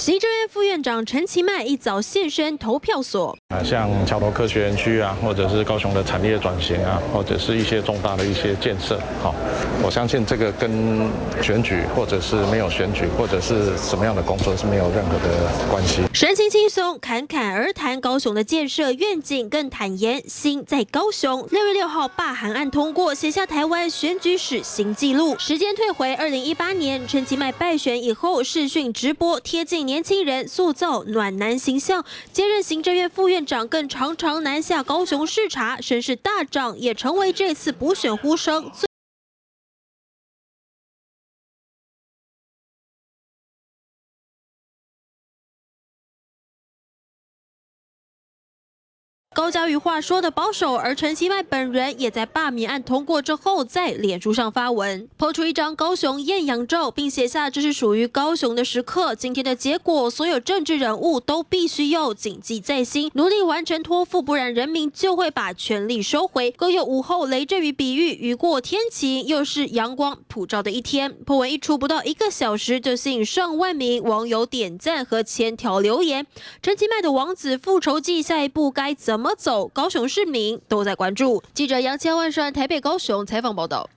行政院副院长陈其迈一早现身投票所。 像桥头科学园区啊，或者是高雄的产业转型啊，或者是一些重大的一些建设，我相信这个跟选举或者是没有选举或者是什么样的工作是没有任何的关系。 神情轻松，侃侃而谈高雄的建设愿景，更坦言心在高雄。6月6号罢韩案通过，写下台湾选举史新纪录。时间退回2018年，陈其迈败选以后，视讯直播贴近年轻人，塑造暖男形象。接任行政院副院长，更常常南下高雄视察，声势大涨，也成为这次补选呼声高嘉瑜话说的保守，而陈其迈本人也在罢免案通过之后，在脸书上发文，po 出一张高雄艳阳照，并写下这是属于高雄的时刻。今天的结果，所有政治人物都必须要谨记在心，努力完成托付，不然人民就会把权力收回。更有午后雷阵雨比喻，雨过天晴，又是阳光普照的一天。po 文一出不到1个小时，就吸引上万名网友点赞和千条留言。陈其迈的王子复仇记下一步该怎么走？高雄市民都在关注。记者杨千万台北、高雄采访报道。